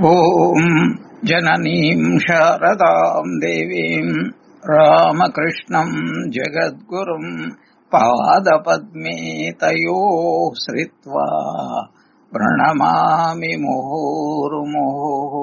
ॐ जननीं शारदां देवीं रामकृष्णं जगद्गुरुं पादपद्मे तयोः श्रित्वा प्रणमामि मुहुर्मुहुः।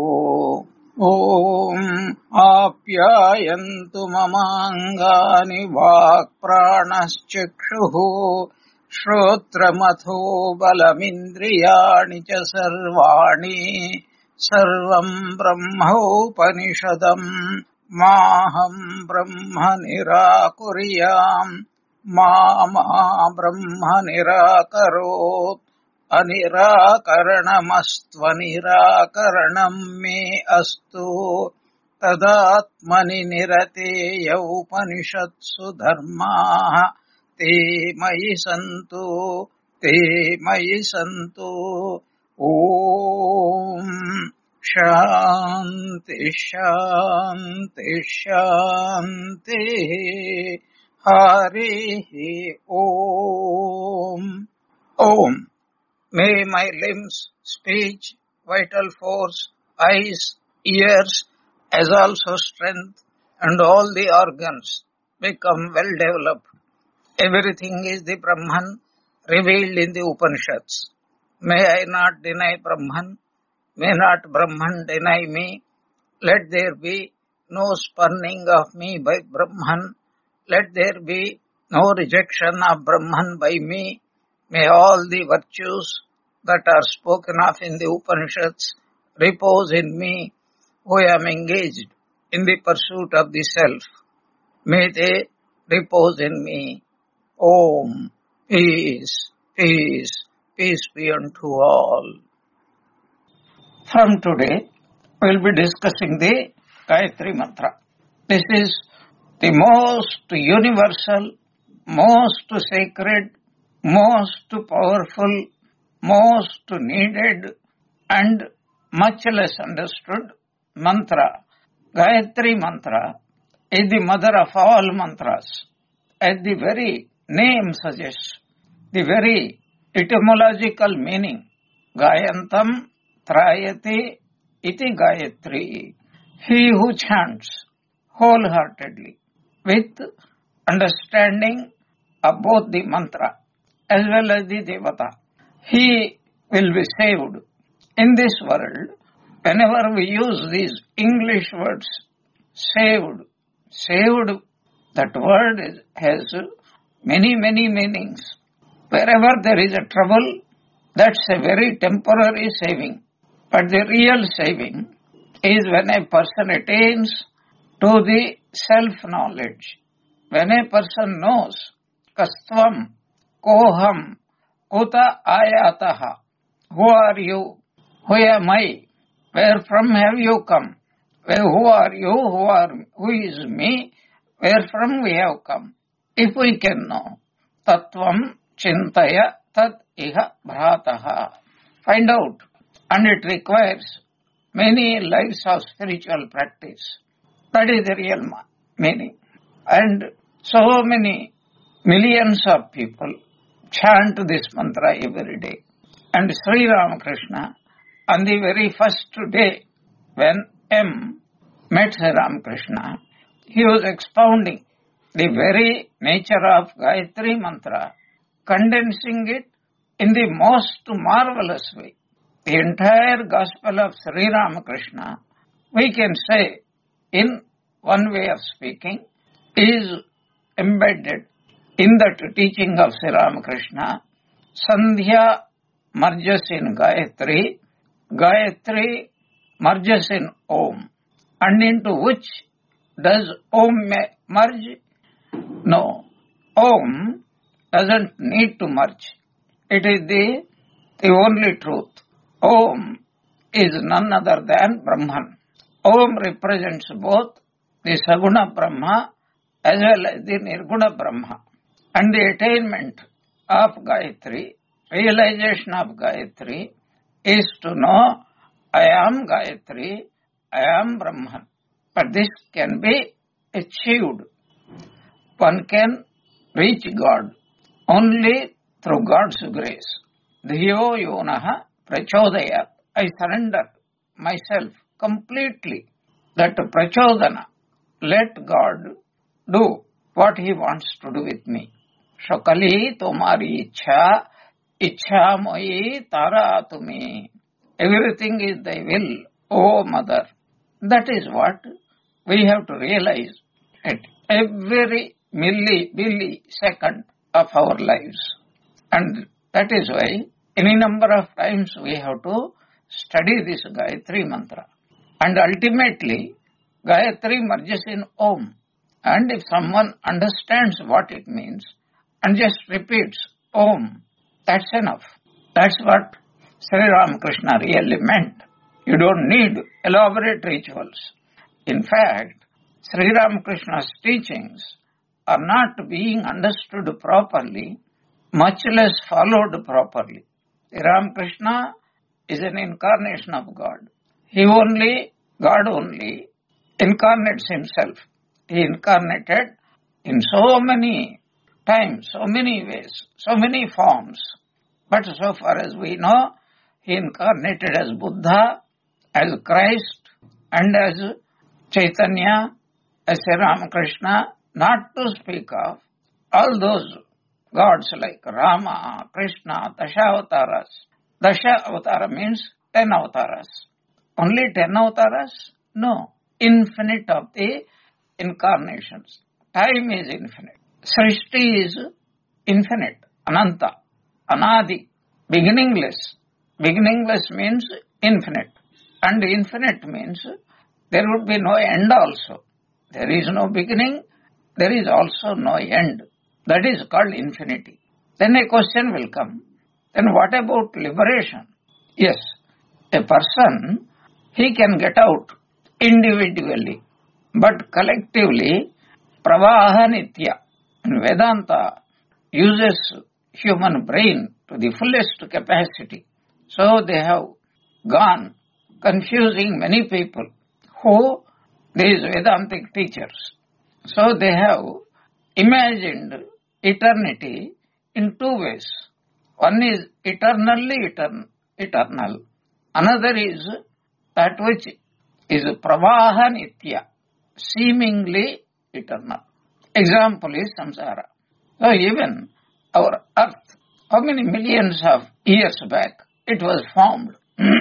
ॐ आप्यायन्तु ममाङ्गानि वाक्प्राणश्चक्षुः श्रोत्रमथो बलमिन्द्रियाणि च सर्वाणि सर्वं ब्रह्मोपनिषदम् माहं ब्रह्म निराकुर्याम् मा ब्रह्म निराकरोत् अनिराकरणमस्त्वनिराकरणं मे अस्तु तदात्मनि निरतेय उपनिषत्सु धर्माः ते मयि सन्तु ॐ शान्ति शान्ति शान्तिः हरिः ॐ May my limbs, speech, vital force, eyes, ears, as also strength and all the organs become well developed. Everything is the Brahman revealed in the Upanishads. May I not deny Brahman, may not Brahman deny me. Let there be no spurning of me by Brahman. Let there be no rejection of Brahman by me. May all the virtues that are spoken of in the Upanishads repose in me, who am engaged in the pursuit of the self. May they repose in me. Om. Peace, peace, peace be unto all. From today, we will be discussing the Gayatri Mantra. This is the most universal, most sacred, most powerful, most needed and much less understood mantra. Gayatri Mantra is the mother of all mantras. As the very name suggests, the very etymological meaning, Gayantam Trayate iti Gayatri. He who chants wholeheartedly with understanding of both the mantra as well as the Devata, he will be saved. In this world, whenever we use these English words, saved, that word has many meanings. Wherever there is a trouble, that's a very temporary saving. But the real saving is when a person attains to the self-knowledge. When a person knows, Kastvam, Koham, Kuta Ayataha, who are you? Who am I? Where from have you come? Who are you? Who is me? Where from we have come? If we can know, Tattvam Chintaya Tat Iha Bhrataha. Find out. And it requires many lives of spiritual practice. That is the real meaning. And so many millions of people chant this mantra every day. And Sri Ramakrishna, on the very first day when M met Sri Ramakrishna, he was expounding the very nature of Gayatri Mantra, condensing it in the most marvelous way. The entire gospel of Sri Ramakrishna, we can say, in one way of speaking, is embedded in that teaching of Sri Ramakrishna. Sandhya merges in Gayatri, Gayatri merges in Om. And into which does Om merge? No. Om doesn't need to merge. It is the only truth. Om is none other than Brahman. Om represents both the Saguna Brahma as well as the Nirguna Brahma. And the attainment of Gayatri, realization of Gayatri, is to know I am Gayatri, I am Brahman. But this can be achieved. One can reach God only through God's grace. Dhiyo yonaha prachodayat. I surrender myself completely. That prachodana, let God do what He wants to do with me. Shakali tomari ichha moi tara tumi. Everything is thy will, O Mother. That is what we have to realize at every millisecond of our lives. And that is why any number of times we have to study this Gayatri mantra. And ultimately, Gayatri merges in Om. And if someone understands what it means and just repeats Om, that's enough. That's what Sri Ramakrishna really meant. You don't need elaborate rituals. In fact, Sri Ramakrishna's teachings are not being understood properly, much less followed properly. Sri Ramakrishna is an incarnation of God. God only incarnates himself. He incarnated in so many times, so many ways, so many forms. But so far as we know, he incarnated as Buddha, as Christ, and as Chaitanya, as Sri Ramakrishna, not to speak of all those gods like Rama, Krishna, Dasha Avatara means 10 avatars. Only 10 avatars? No. Infinite of the incarnations. Time is infinite. Srishti is infinite. Ananta. Anadi. Beginningless. Beginningless means infinite. And infinite means there would be no end also. There is no beginning. There is also no end. That is called infinity. Then a question will come. Then what about liberation? Yes, a person, he can get out individually, but collectively, pravaha nitya. And Vedanta uses human brain to the fullest capacity. So they have gone confusing many people who, these Vedantic teachers. So they have imagined eternity in two ways. One is eternally eternal. Another is that which is pravaha nitya, seemingly eternal. Example is samsara. So even our earth, how many millions of years back it was formed?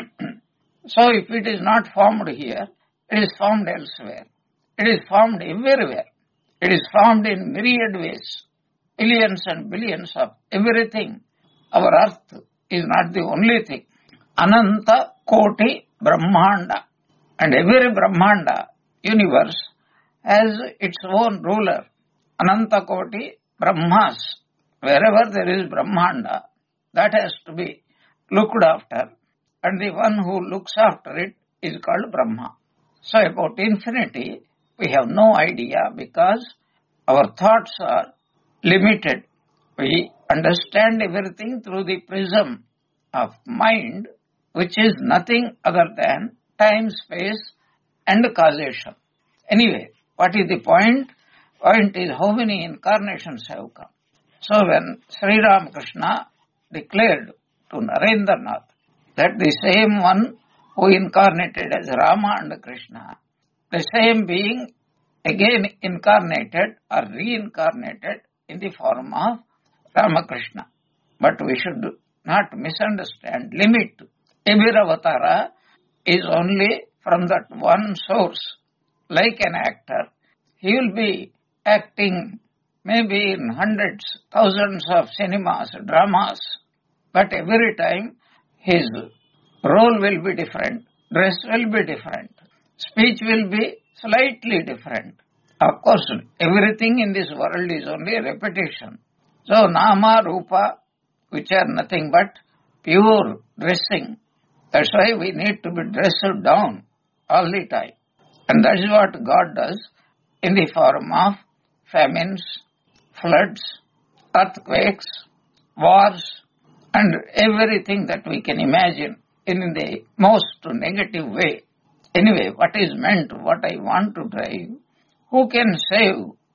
So if it is not formed here, it is formed elsewhere. It is formed everywhere. It is formed in myriad ways. Billions and billions of everything. Our earth is not the only thing. Ananta Koti Brahmanda. And every Brahmanda, universe, has its own ruler. Ananta Koti Brahmas. Wherever there is Brahmanda, that has to be looked after. And the one who looks after it is called Brahma. So about infinity, we have no idea because our thoughts are limited. We understand everything through the prism of mind, which is nothing other than time, space, and causation. Anyway, what is the point? Point is how many incarnations have come. So when Sri Ramakrishna declared to Narendranath that the same one who incarnated as Rama and Krishna, the same being again incarnated or reincarnated in the form of Ramakrishna. But we should not misunderstand, limit. Every avatara is only from that one source. Like an actor, he will be acting maybe in hundreds, thousands of cinemas, dramas, but every time his role will be different, dress will be different, speech will be slightly different. Of course, everything in this world is only a repetition. So, Nama, Rupa, which are nothing but pure dressing. That's why we need to be dressed down all the time. And that is what God does in the form of famines, floods, earthquakes, wars, and everything that we can imagine in the most negative way. Anyway, what is meant, what I want to drive, who can save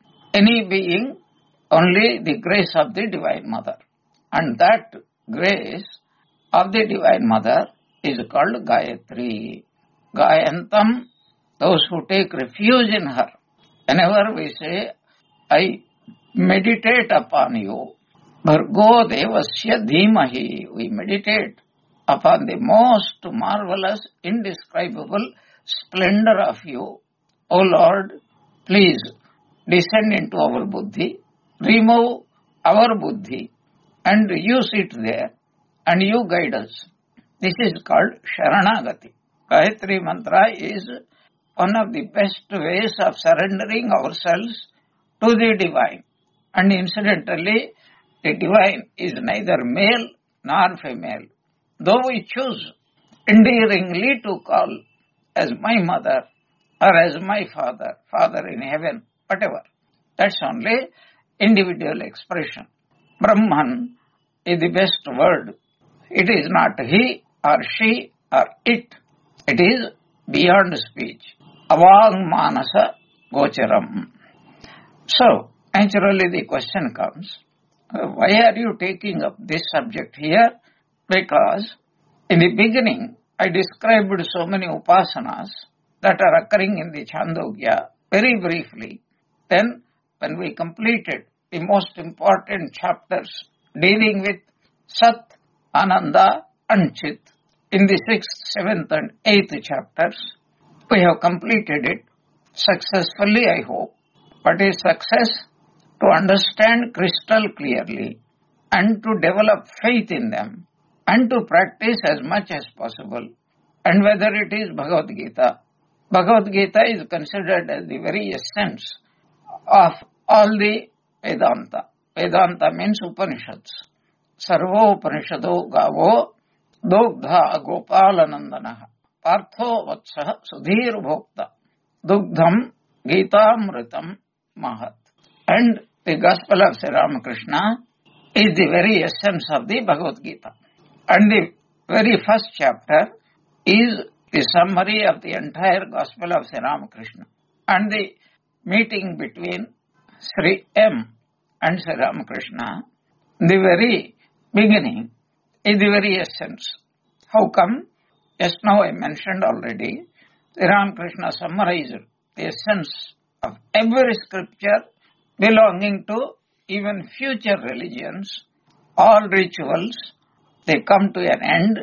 any being? Only the grace of the Divine Mother. And that grace of the Divine Mother is called Gayatri. Gayantam, those who take refuge in her. Whenever we say, I meditate upon you, Bhargo Devasya Dhimahi, we meditate upon the most marvelous, indescribable splendor of you. O Lord, please descend into our buddhi, remove our buddhi, and use it there, and you guide us. This is called Sharanagati. Gayatri Mantra is one of the best ways of surrendering ourselves to the divine. And incidentally, the divine is neither male nor female. Though we choose endearingly to call as my mother or as my father, Father in heaven, whatever, that's only individual expression. Brahman is the best word. It is not he or she or it. It is beyond speech. Avang manasa gocharam. So, naturally the question comes, why are you taking up this subject here? Because in the beginning, I described so many upasanas that are occurring in the Chandogya very briefly. Then, when we completed the most important chapters dealing with Sat, Ananda and Chit in the 6th, 7th and 8th chapters, we have completed it successfully, I hope. What is success? To understand crystal clearly and to develop faith in them and to practice as much as possible. And whether it is Bhagavad Gita. Bhagavad Gita is considered as the very essence of all the Vedanta. Vedanta means Upanishads. Sarvo Upanishado Gavo Dogdha Gopalanandana Partho Vatsaha Sudhir Bhokta Dugdham Gitamritam Mahat. And the Gospel of Sri Ramakrishna is the very essence of the Bhagavad Gita. And the very first chapter is the summary of the entire Gospel of Sri Ramakrishna. And the meeting between Sri M and Sri Ramakrishna, the very beginning, is the very essence. How come? Just now I mentioned already, Sri Ramakrishna summarized the essence of every scripture belonging to even future religions. All rituals, they come to an end.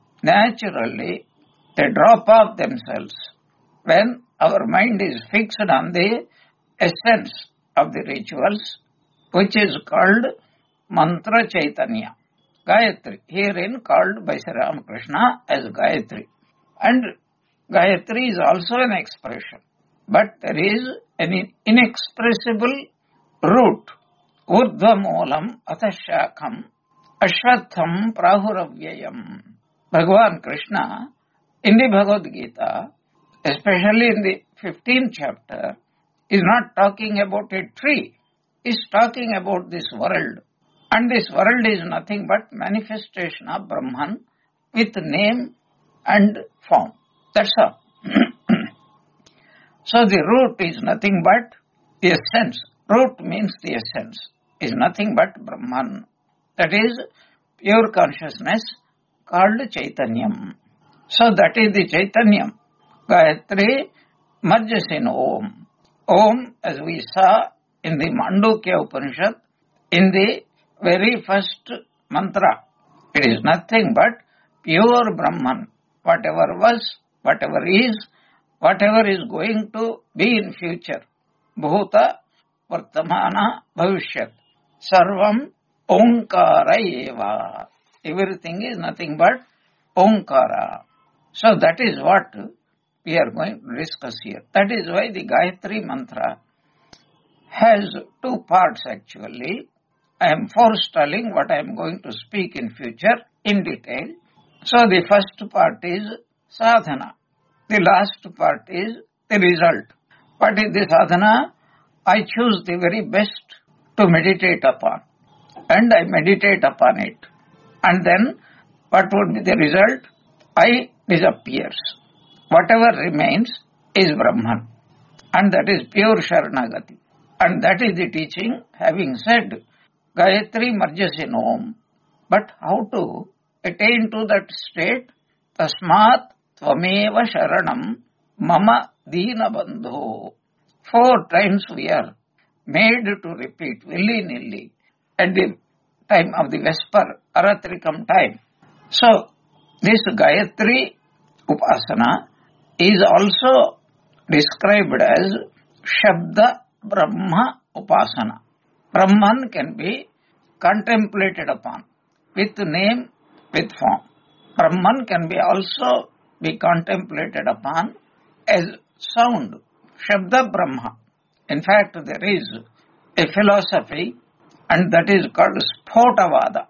Naturally, they drop off themselves when our mind is fixed on the essence of the rituals, which is called Mantra Chaitanya. Gayatri, herein called by Sri Ramakrishna as Gayatri. And Gayatri is also an expression, but there is an inexpressible root. Urdhva moolam atashakam ashwatham prahuravyayam. Bhagavan Krishna in the Bhagavad Gita, especially in the 15th chapter, is not talking about a tree. He is talking about this world. And this world is nothing but manifestation of Brahman with name and form. That's all. So the root is nothing but the essence. Root means the essence. Is nothing but Brahman. That is pure consciousness called Chaitanyam. So that is the Chaitanyam. Gayatri merges in Om. Om, as we saw in the Mandukya Upanishad, in the very first mantra, it is nothing but pure Brahman. Whatever was, whatever is going to be in future. Bhuta, Vartamana, Bhavishyat. Sarvam Omkara eva. Everything is nothing but Omkara. So that is what we are going to discuss here. That is why the Gayatri Mantra has two parts actually. I am forestalling what I am going to speak in future in detail. So the first part is sadhana. The last part is the result. What is the sadhana? I choose the very best to meditate upon. And I meditate upon it. And then what would be the result? I disappears. Whatever remains is Brahman. And that is pure Sharanagati. And that is the teaching. Having said, Gayatri merges in Om. But how to attain to that state? Tasmat Tvameva Sharanam Mama Dina Bandho. 4 times we are made to repeat willy-nilly at the time of the Vesper, Aratrikam time. So, this Gayatri Upasana is also described as Shabda Brahma Upasana. Brahman can be contemplated upon with name, with form. Brahman can be also be contemplated upon as sound, Shabda Brahma. In fact, there is a philosophy and that is called Spotavada.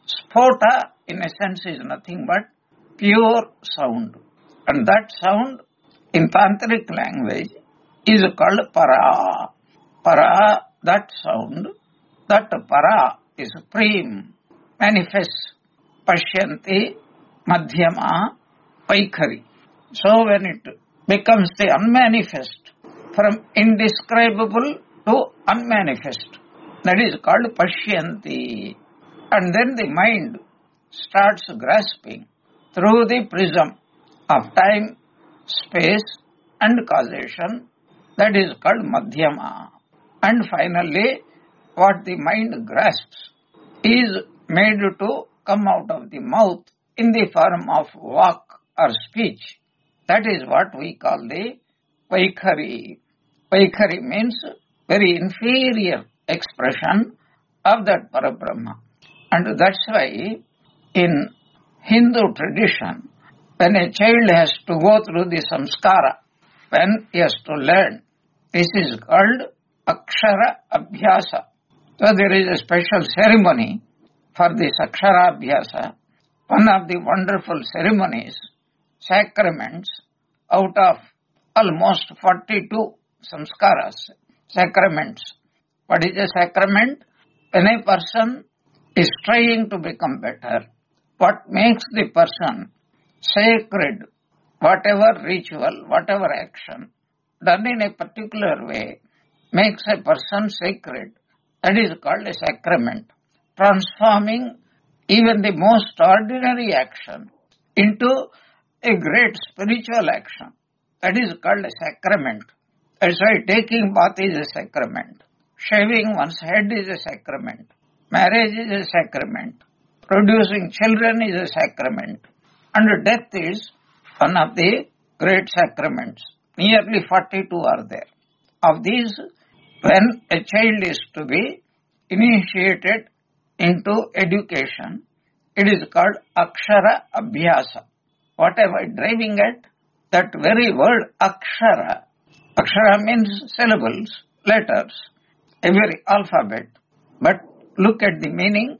Spota in a sense is nothing but pure sound. And that sound in Tantric language is called Para. Para, that sound, that Para is supreme, manifest, Pashyanti, Madhyama, Vaikhari. So when it becomes the unmanifest, from indescribable to unmanifest, that is called Pashyanti. And then the mind starts grasping through the prism of time, space and causation, that is called Madhyama. And finally, what the mind grasps is made to come out of the mouth in the form of walk or speech. That is what we call the Vaikhari. Vaikhari means very inferior expression of that Parabrahma. And that's why in Hindu tradition, when a child has to go through the samskara, when he has to learn, this is called Akshara Abhyasa. So there is a special ceremony for this Akshara Abhyasa. One of the wonderful ceremonies, sacraments, out of almost 42 samskaras, sacraments. What is a sacrament? When a person is trying to become better, what makes the person sacred, whatever ritual, whatever action, done in a particular way, makes a person sacred. That is called a sacrament, transforming even the most ordinary action into a great spiritual action. That is called a sacrament. That's why taking bath is a sacrament. Shaving one's head is a sacrament. Marriage is a sacrament. Producing children is a sacrament. And death is one of the great sacraments. Nearly 42 are there. Of these, when a child is to be initiated into education, it is called Akshara Abhyasa. What am I driving at? That very word Akshara. Akshara means syllables, letters, every alphabet. But look at the meaning.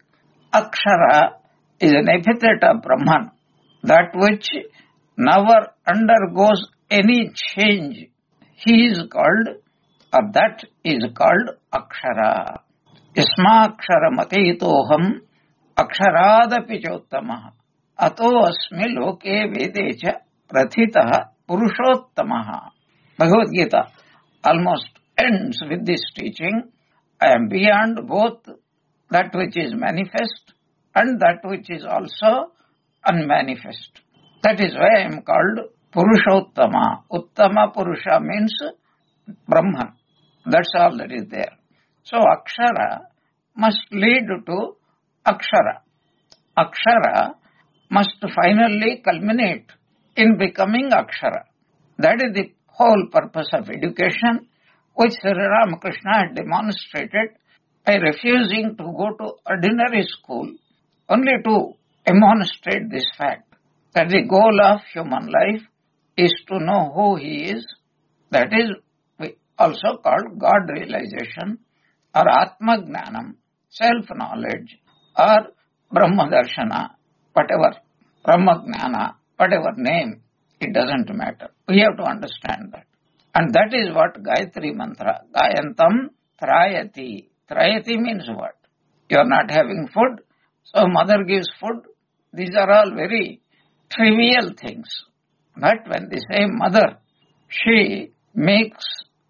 Akshara is an epithet of Brahman, that which never undergoes any change. He is called, or that is called Akshara. Ismakshara matetoham aksharaadapi chottamaha ato asmi loke vedecha prathitaha purushottamaha. Bhagavad Gita almost ends with this teaching. I am beyond both that which is manifest and that which is also unmanifest. That is why I am called Purushottama. Uttama Purusha means Brahman. That's all that is there. So Akshara must lead to Akshara. Akshara must finally culminate in becoming Akshara. That is the whole purpose of education, which Sri Ramakrishna had demonstrated by refusing to go to ordinary school, only to demonstrate this fact, that the goal of human life is to know who he is. That is also called God realization or Atma Gnanam, self-knowledge, or Brahma Darshana, whatever, Brahma Gnana, whatever name, it doesn't matter. We have to understand that. And that is what Gayatri Mantra, Gayantam Trayati. Trayati means what? You are not having food, so mother gives food. These are all very trivial things. But when the same mother, she makes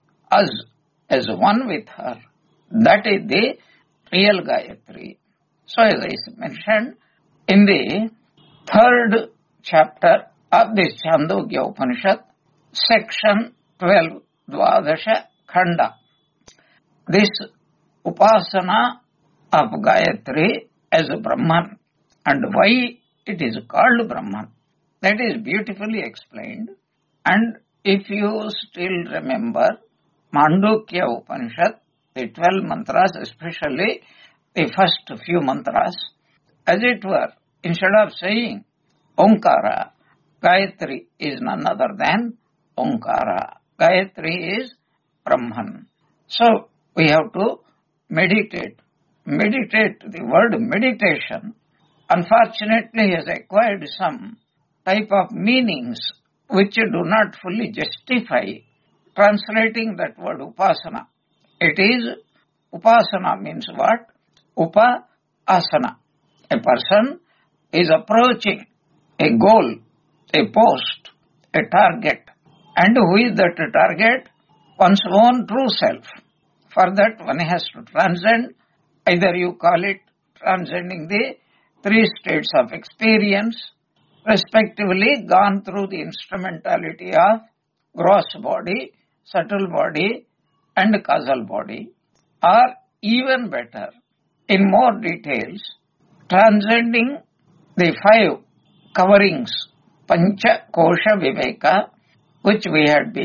us as one with her, that is the real Gayatri. So as I mentioned, in the 3rd chapter of this Chandogya Upanishad, section 12, Dvadasha Khanda. This Upasana of Gayatri as a Brahman, and why it is called Brahman, that is beautifully explained. And if you still remember Mandukya Upanishad, the 12 mantras, especially the first few mantras, as it were, instead of saying Omkara, Gayatri is none other than Omkara. Gayatri is Brahman. So we have to meditate. Meditate, the word meditation, unfortunately has acquired some type of meanings which do not fully justify translating that word Upasana. It is, Upasana means what? Upa-asana. A person is approaching a goal, a post, a target. And who is that target? One's own true self. For that one has to transcend, either you call it transcending the 3 states of experience, respectively gone through the instrumentality of gross body, subtle body and causal body, or even better, in more details, transcending the 5 coverings, Pancha Kosha Viveka, which we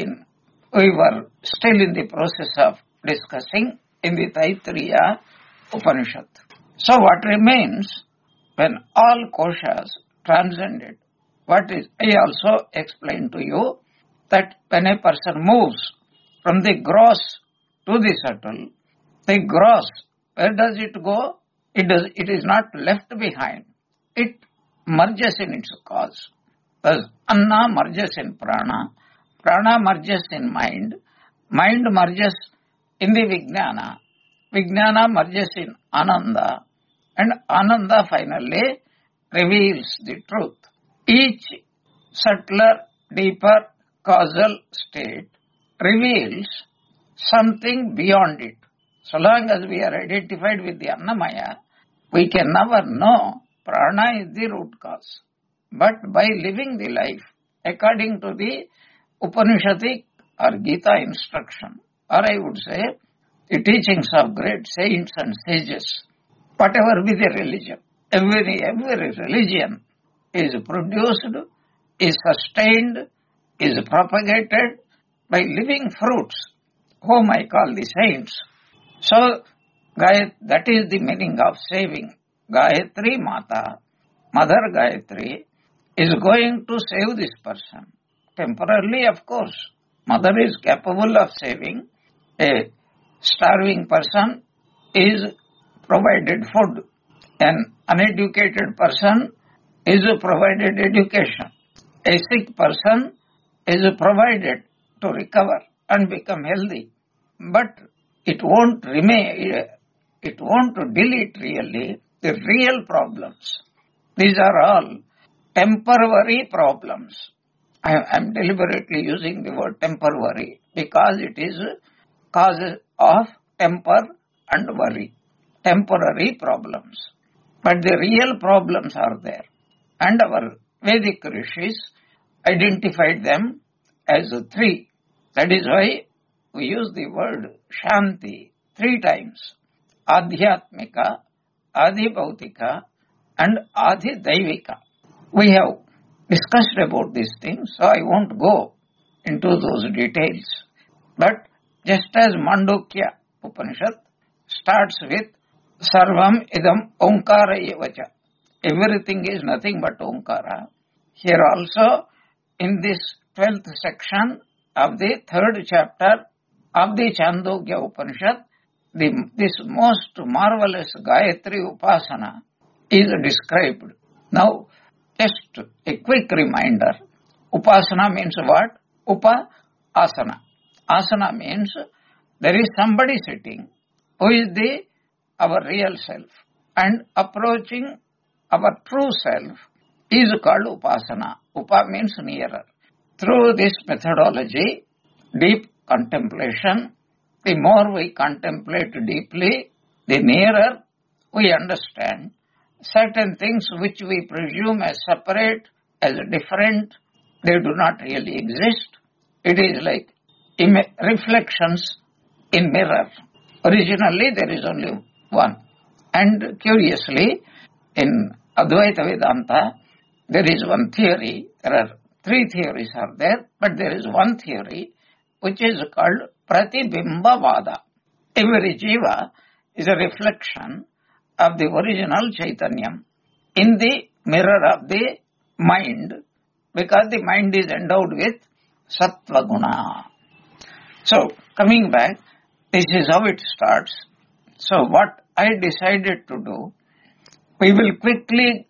were still in the process of discussing in the Taittiriya Upanishad. So what remains when all koshas transcended? What is, I also explained to you that when a person moves from the gross to the subtle, the gross, where does it go? It is not left behind. It merges in its cause. Thus, Anna merges in Prana, Prana merges in mind, mind merges in the Vijnana, Vijnana merges in Ananda, and Ananda finally reveals the truth. Each subtler, deeper causal state reveals something beyond it. So long as we are identified with the Annamaya, we can never know Prana is the root cause. But by living the life according to the Upanishadic or Gita instruction, or I would say the teachings of great saints and sages, whatever be the religion, every religion is produced, is sustained, is propagated by living fruits, whom I call the saints. So, that is the meaning of saving. Gayatri Mata, Mother Gayatri, is going to save this person. Temporarily, of course. Mother is capable of saving. A starving person is provided food. An uneducated person is provided education. A sick person is provided to recover and become healthy. But it won't delete really the real problems. These are all temporary problems. I am deliberately using the word temporary because it is cause of temper and worry. Temporary problems. But the real problems are there. And our Vedic rishis identified them as 3. That is why we use the word Shanti 3 times. Adhyatmika, Adhibhautika and Adhidaivika. We have discussed about these things, so I won't go into those details. But just as Mandukya Upanishad starts with Sarvam idam Omkara evacha, everything is nothing but Omkara. Here also, in this 12th section of the 3rd chapter of the Chandogya Upanishad, this most marvelous Gayatri Upasana is described. Now, just a quick reminder. Upasana means what? Upa-asana. Asana means there is somebody sitting who is our real self, and approaching our true self is called Upasana. Upa means nearer. Through this methodology, deep contemplation, the more we contemplate deeply, the nearer we understand certain things which we presume as separate, as different, They do not really exist. It is like reflections in mirror. Originally there is only one. And curiously, in Advaita Vedanta, there is one theory. There are three theories are there, but there is one theory which is called Pratibimbavada. Every jiva is a reflection of the original Chaitanyam in the mirror of the mind, because the mind is endowed with Sattva Guna. So, coming back, this is how it starts. So, what I decided to do, we will quickly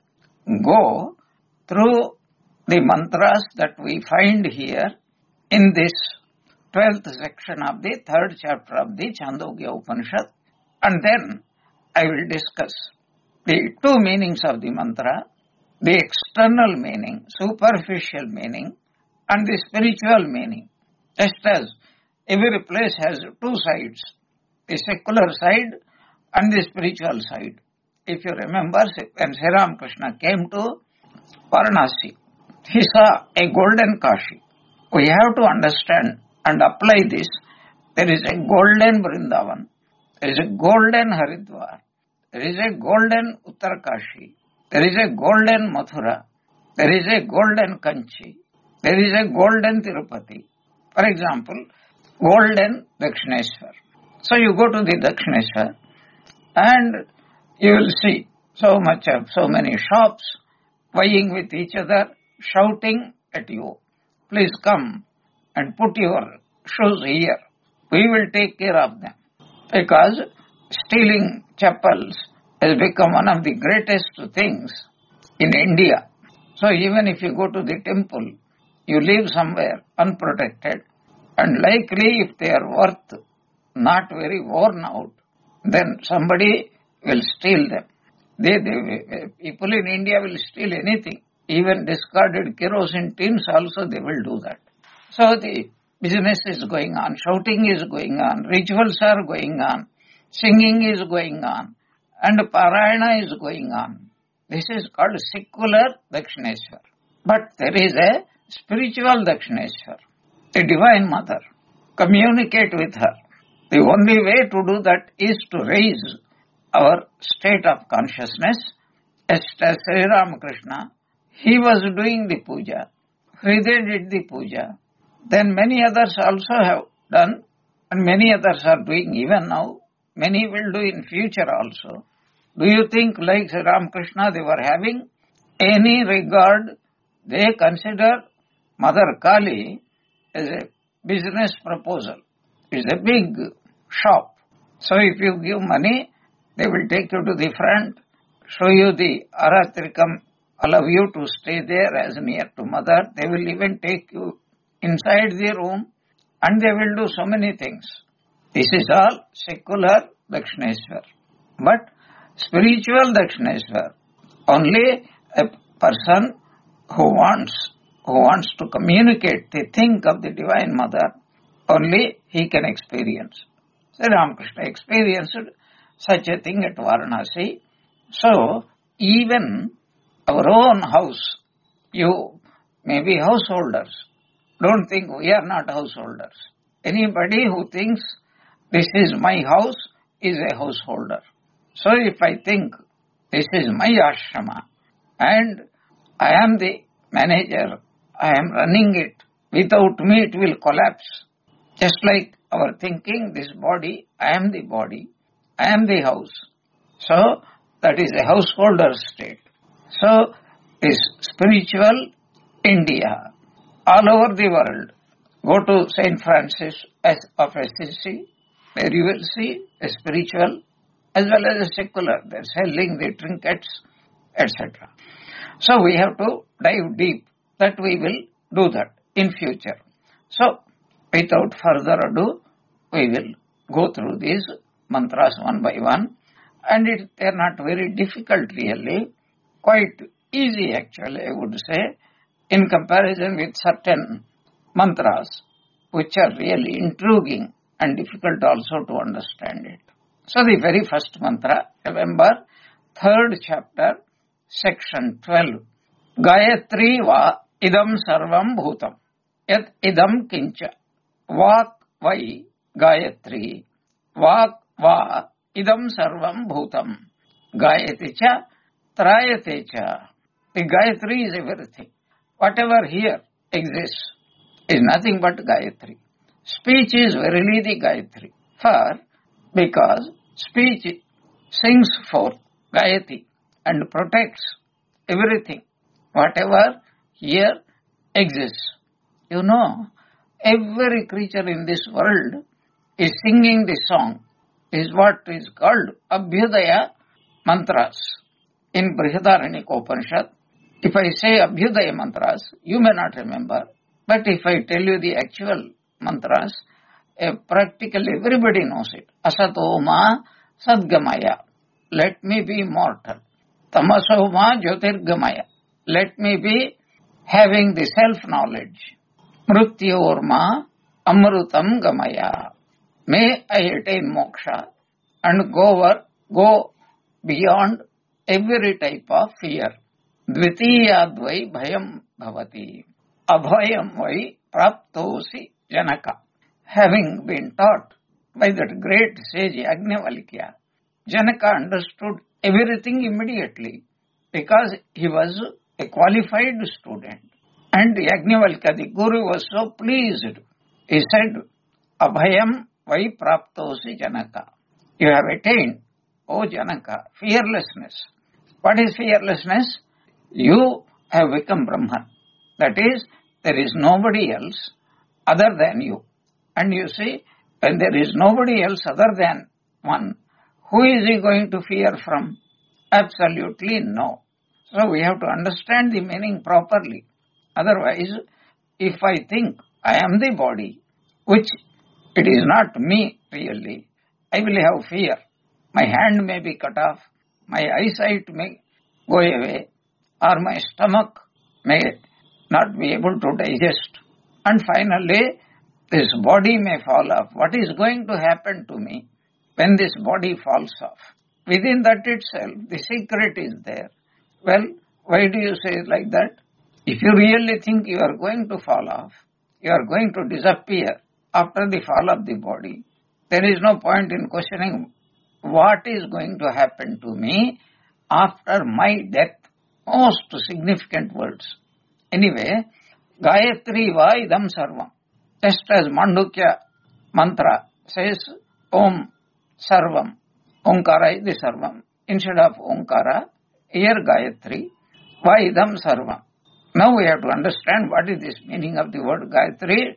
go through the mantras that we find here in this 12th section of the 3rd chapter of the Chandogya Upanishad, and then I will discuss the two meanings of the mantra, the external meaning, superficial meaning, and the spiritual meaning. Just as every place has two sides, the secular side and the spiritual side. If you remember, when Sri Ramakrishna came to Varanasi, he saw a golden Kashi. We have to understand and apply this. There is a golden Vrindavan, there is a golden Haridwar, there is a golden Uttarkashi, there is a golden Mathura, there is a golden Kanchi, there is a golden Tirupati. For example, golden Dakshineshwar. So you go to the Dakshineshwar and you will see so many shops vying with each other, shouting at you, please come and put your shoes here. We will take care of them. Because stealing chappals has become one of the greatest things in India. So even if you go to the temple, you live somewhere unprotected, and likely if they are worth not very worn out, then somebody will steal them. People in India will steal anything. Even discarded kerosene tins also they will do that. So the business is going on, shouting is going on, rituals are going on, singing is going on, and parayana is going on. This is called secular Dakshineshwar. But there is a spiritual Dakshineshwar, a divine mother. Communicate with her. The only way to do that is to raise our state of consciousness. As Sri Ramakrishna, he was doing the puja. Hriday did the puja. Then many others also have done, and many others are doing even now. Many will do in future also. Do you think like Sri Ramakrishna they were having any regard? They consider Mother Kali as a business proposal. It's a big shop. So if you give money, they will take you to the front, show you the Aratrikam, allow you to stay there as near to Mother. They will even take you inside the room and they will do so many things. This is all secular Dakshineshwar. But spiritual Dakshineshwar, only a person who wants to communicate the thing of the Divine Mother, only he can experience. Sri Ramakrishna experienced such a thing at Varanasi. So, even our own house, you may be householders. Don't think we are not householders. Anybody who thinks this is my house is a householder. So if I think this is my ashrama and I am the manager, I am running it, without me it will collapse. Just like our thinking, this body, I am the house. So that is a householder state. So this spiritual India, all over the world, go to St. Francis of Assisi, there you will see a spiritual as well as a secular. They are selling the trinkets, etc. So we have to dive deep. That we will do that in future. So without further ado, we will go through these mantras one by one, and they are not very difficult really, quite easy actually I would say, in comparison with certain mantras which are really intriguing and difficult also to understand it. So the very first mantra, remember, 3rd chapter, section 12. Gayatri va idam sarvam bhutam. Yat idam kincha. Vak vai Gayatri. Vak va idam sarvam bhutam. Gayati cha trayate cha. The Gayatri is everything. Whatever here exists is nothing but Gayatri. Speech is verily the Gayatri. Because speech sings forth Gayatri and protects everything. Whatever here exists. You know, every creature in this world is singing this song. Is what is called Abhyudaya mantras. In Brihadaranyaka Upanishad, if I say Abhyudaya mantras, you may not remember. But if I tell you the actual mantras, practically everybody knows it. Asato ma sadgamaya. Let me be mortal. Tamaso ma jyotirgamaya. Let me be having the self-knowledge. Mrityorma amrutam gamaya. May I attain moksha and go beyond every type of fear. Dvitiyadvai bhayam bhavati. Abhayam vai praptosi janaka. Having been taught by that great sage Yajnavalkya, Janaka understood everything immediately because he was a qualified student. And Yajnavalkya, the Guru, was so pleased. He said, Abhayam vai praptosi Janaka. You have attained, O Janaka, fearlessness. What is fearlessness? You have become Brahman. That is, there is nobody else other than you. And you see, when there is nobody else other than one, who is he going to fear from? Absolutely no. So we have to understand the meaning properly. Otherwise, if I think I am the body, which it is not me really, I will have fear. My hand may be cut off, my eyesight may go away, or my stomach may not be able to digest. And finally, this body may fall off. What is going to happen to me when this body falls off? Within that itself, the secret is there. Well, why do you say it like that? If you really think you are going to fall off, you are going to disappear after the fall of the body, there is no point in questioning what is going to happen to me after my death. Most significant words. Anyway, Gayatri va idam sarvam. Just as Mandukya mantra says, Om sarvam. Omkara is the sarvam. Instead of Omkara, here Gayatri, va idam sarvam. Now we have to understand what is this meaning of the word Gayatri.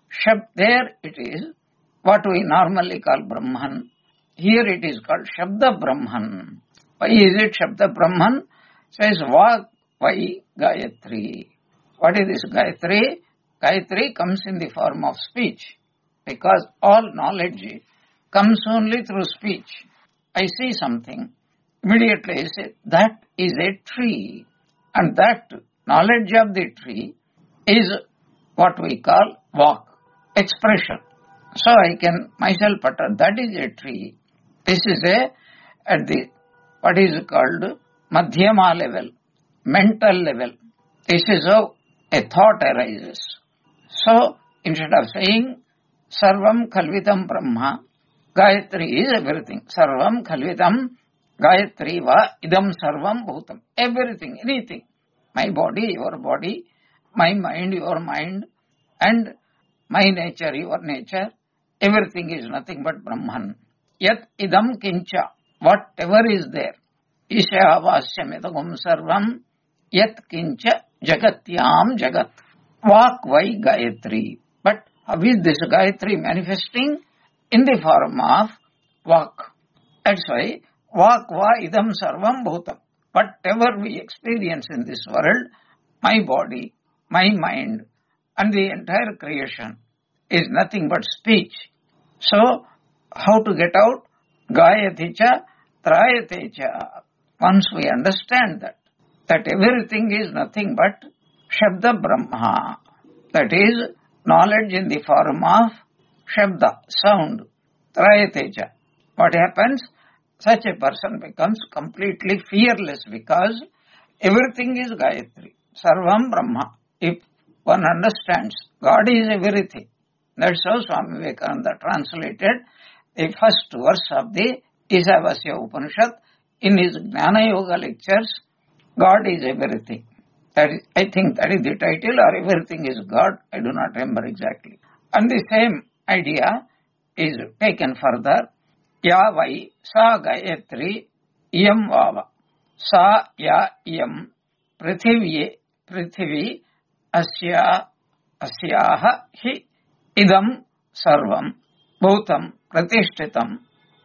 There it is what we normally call Brahman. Here it is called Shabda Brahman. Why is it Shabda Brahman? Says Vak Vai Gayatri. What is this Gayatri? Gayatri comes in the form of speech, because all knowledge comes only through speech. I see something, immediately I say, that is a tree. And that knowledge of the tree is what we call Vak, expression. So I can myself utter, that is a tree. This is at the, what is called Madhyama level, mental level. This is how a thought arises. So, instead of saying, Sarvam Khalvitam Brahma, Gayatri is everything. Sarvam Khalvitam Gayatri va idam sarvam bhutam. Everything, anything. My body, your body, my mind, your mind, and my nature, your nature, everything is nothing but Brahman. Yat idam kincha, whatever is there. Isha avasyamidagum sarvam, yat kincha jagatyam jagat. Vak vai Gayatri. But how is this Gayatri manifesting? In the form of Vak. That's why Vak va idam sarvam bhutam. Whatever we experience in this world, my body, my mind, and the entire creation is nothing but speech. So, how to get out? Gayati cha, trayate cha. Once we understand that everything is nothing but Shabda Brahma. That is knowledge in the form of Shabda, sound, trayate cha. What happens? Such a person becomes completely fearless because everything is Gayatri. Sarvam Brahma. if one understands God is everything, that's how Swami Vivekananda translated the first verse of the Isavasya Upanishad in his Jnana Yoga lectures. God is everything. That is, I think that is the title, or everything is God. I do not remember exactly. And the same idea is taken further. Ya vai sa gayatri iyam vava. Sa ya iyam prithvi asyaha hi idam sarvam bhutam pratishtitam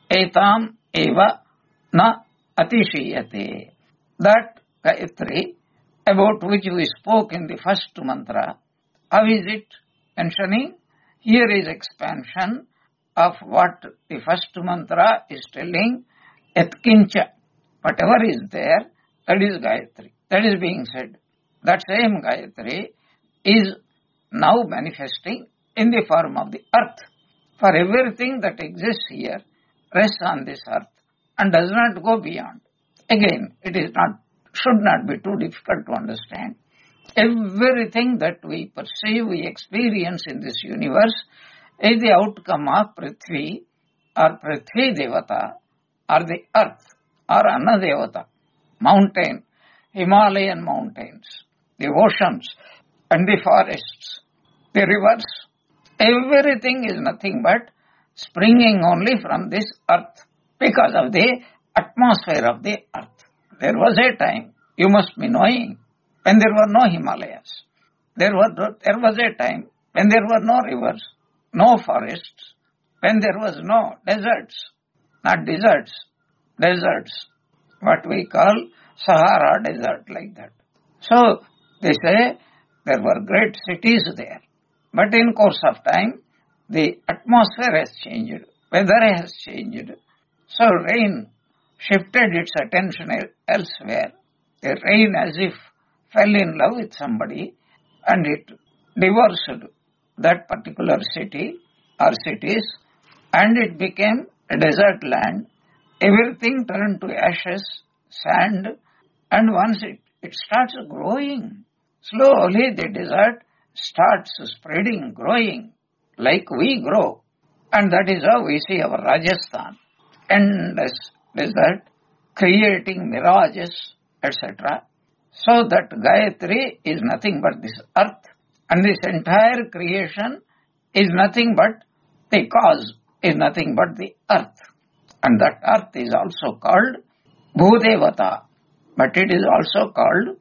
etam eva na atishiyate. That Gayatri, about which we spoke in the first mantra, how is it mentioning? Here is expansion of what the first mantra is telling. Etkincha, whatever is there, that is Gayatri. That is being said. That same Gayatri is now manifesting in the form of the earth. For everything that exists here rests on this earth and does not go beyond. Again, it is not, should not be too difficult to understand. Everything that we perceive, we experience in this universe is the outcome of Prithvi or Prithvi Devata or the earth or Anna Devata, mountain, Himalayan mountains, the oceans and the forests, the rivers. Everything is nothing but springing only from this earth because of the atmosphere of the earth. There was a time, you must be knowing, when there were no Himalayas. There was a time when there were no rivers, no forests, when there was no deserts, not deserts, deserts, what we call Sahara desert, like that. So, they say there were great cities there. But in course of time, the atmosphere has changed, weather has changed. So rain shifted its attention elsewhere. The rain as if fell in love with somebody and it divorced that particular city or cities and it became a desert land. Everything turned to ashes, sand, and once it starts growing, slowly the desert starts spreading, growing like we grow. And that is how we see our Rajasthan, endless desert, creating mirages, etc. So that Gayatri is nothing but this earth, and this entire creation is nothing but the cause, is nothing but the earth. And that earth is also called Bhudevata, but it is also called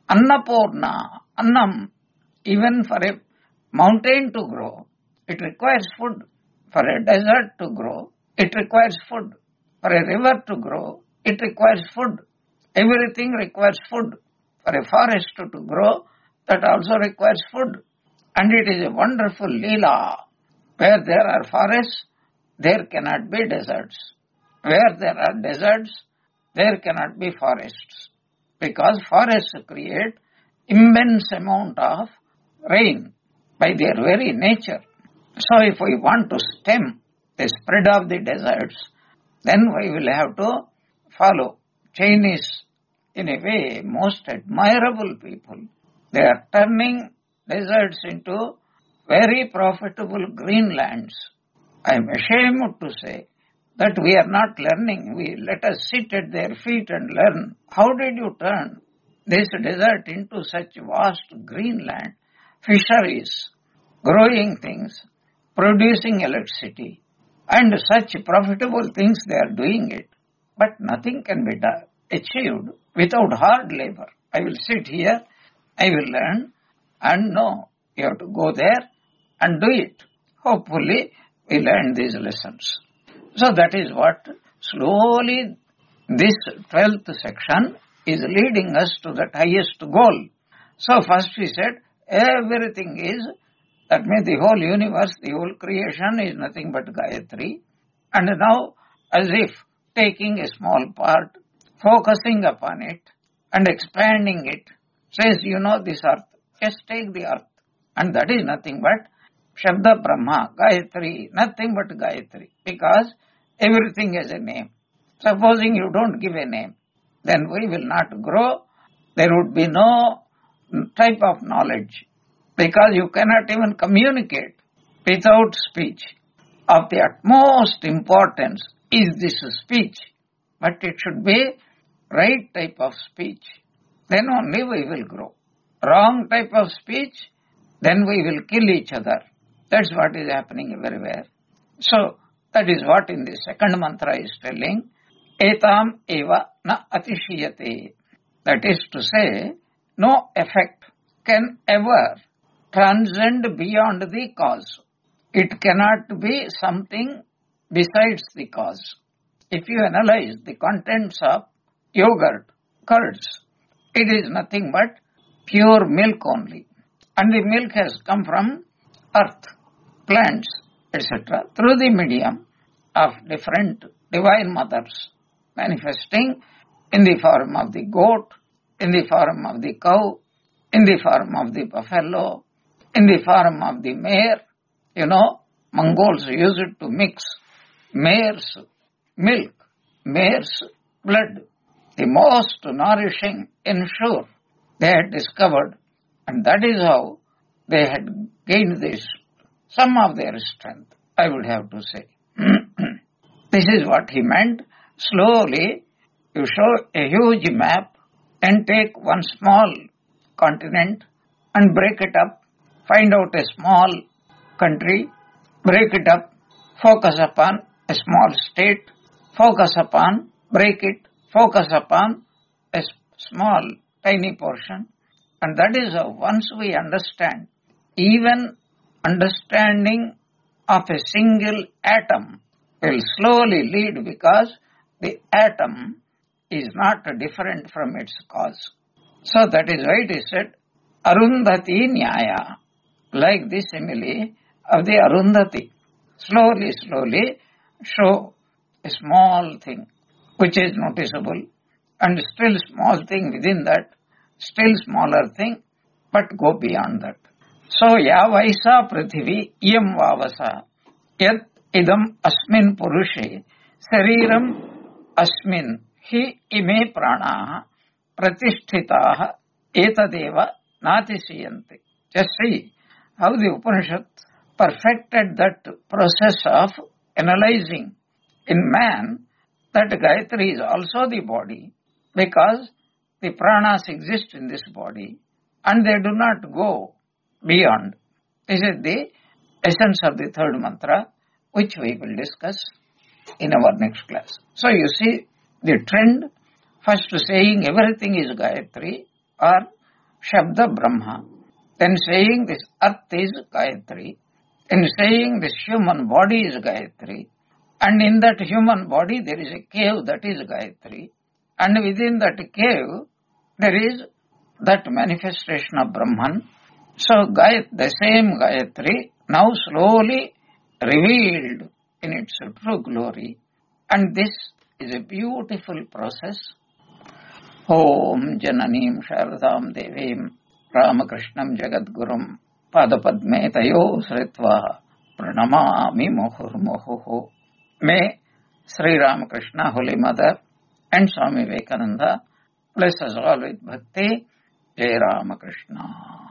Annapurna, Annam. Even for a mountain to grow, it requires food. For a desert to grow, it requires food. For a river to grow, it requires food. Everything requires food. For a forest to grow, that also requires food. And it is a wonderful Leela. Where there are forests, there cannot be deserts. Where there are deserts, there cannot be forests. Because forests create immense amount of rain by their very nature. So if we want to stem the spread of the deserts, then we will have to follow Chinese, in a way, most admirable people. They are turning deserts into very profitable green lands. I am ashamed to say that we are not learning. Let us sit at their feet and learn. How did you turn this desert into such vast green land? Fisheries, growing things, producing electricity, and such profitable things they are doing it. But nothing can be achieved without hard labor. I will sit here, I will learn, and no, you have to go there and do it. Hopefully, we learn these lessons. So that is what slowly this 12th section is leading us to that highest goal. So first we said, everything is, that means the whole universe, the whole creation is nothing but Gayatri. And now, as if taking a small part, focusing upon it and expanding it, says, this earth, just take the earth. And that is nothing but Shabda Brahma, Gayatri, nothing but Gayatri. Because everything has a name. Supposing you don't give a name, then we will not grow. There would be no type of knowledge, because you cannot even communicate without speech. Of the utmost importance is this speech, but it should be right type of speech. Then only we will grow. Wrong type of speech, then we will kill each other. That's what is happening everywhere. So, that is what in the second mantra is telling. Etam eva na atishiyate. That is to say, no effect can ever transcend beyond the cause. It cannot be something besides the cause. If you analyze the contents of yogurt, curds, it is nothing but pure milk only. And the milk has come from earth, plants, etc. through the medium of different divine mothers, manifesting in the form of the goat, in the form of the cow, in the form of the buffalo, in the form of the mare. Mongols use it to mix mare's milk, mare's blood, the most nourishing ensure they had discovered, and that is how they had gained some of their strength, I would have to say. This is what he meant. Slowly, you show a huge map and take one small continent and break it up, find out a small country, break it up, focus upon a small state, focus upon, break it, focus upon a small, tiny portion. And that is how once we understand, even understanding of a single atom will slowly lead, because the atom is not different from its cause. So that is why it is said, Arundhati Nyaya, like the simile of the Arundhati. Slowly, slowly show a small thing which is noticeable, and still small thing within that, still smaller thing, but go beyond that. So, ya vaisa prithivi iyam vavasa yat idam asmin purushe sariram asmin hi ime pranaha pratisthitaha etadeva natisiyanti. Just see how the Upanishad perfected that process of analyzing in man that Gayatri is also the body, because the pranas exist in this body and they do not go beyond. This is the essence of the third mantra, which we will discuss in our next class. So you see the trend, first saying everything is Gayatri or Shabda Brahma, then saying this earth is Gayatri, then saying this human body is Gayatri, and in that human body there is a cave that is Gayatri, and within that cave there is that manifestation of Brahman. So the same Gayatri now slowly revealed in its true glory, and this is a beautiful process. Om Jananim Sharadam Devim Ramakrishnam Jagadgurum Padapadme Tayo Sritva Pranamami Muhurmuhu. May Sri Ramakrishna, Holy Mother, and Swami Vivekananda bless us all with bhakti. Jai Ramakrishna.